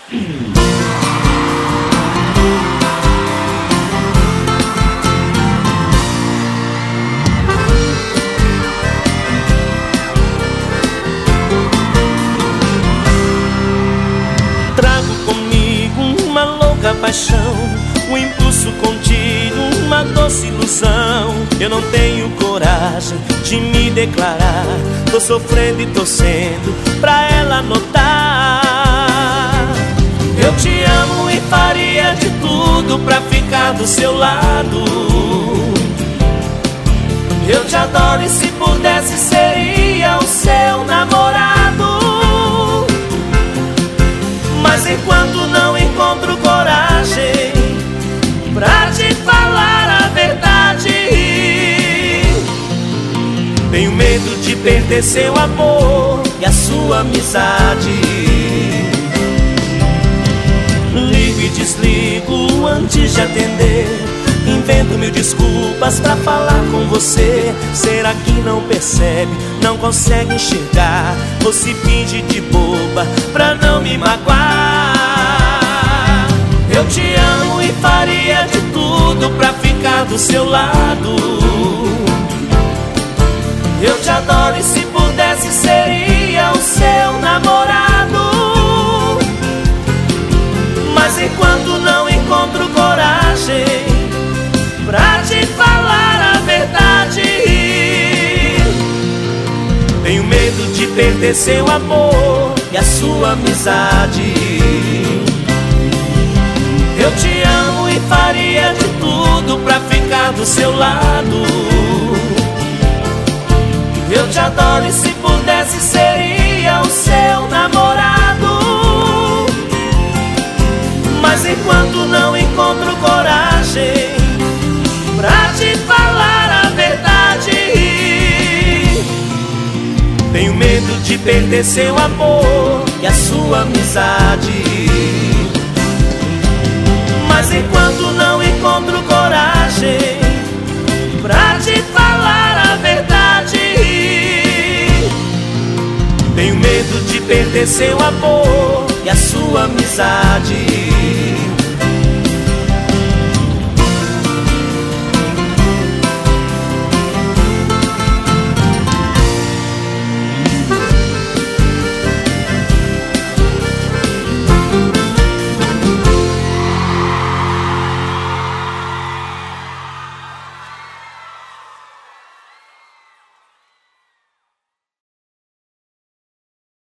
Trago comigo uma louca paixão, um impulso contido, uma doce ilusão. Eu não tenho coragem de me declarar, tô sofrendo e torcendo pra ela notar. Eu te amo e faria de tudo pra ficar do seu lado. Eu te adoro e se pudesse seria o seu namorado. Mas enquanto não encontro coragem pra te falar a verdade, tenho medo de perder seu amor e a sua amizade. Ligo e desligo antes de atender, invento mil desculpas pra falar com você. Será que não percebe, não consegue enxergar, ou se finge de boba pra não me magoar? Eu te amo e faria de tudo pra ficar do seu lado. Eu te adoro e se pudesse seria o seu namorado. Mas enquanto não encontro coragem pra te falar a verdade, tenho medo de perder seu amor e a sua amizade. Eu te amo e faria de tudo pra ficar do seu lado. Eu te adoro e se pudesse seria o seu namorado. Mas enquanto não encontro coragem pra te falar a verdade, tenho medo de perder seu amor e a sua amizade. Mas enquanto não encontro coragem pra te falar a verdade, tenho medo de perder seu amor e a sua amizade.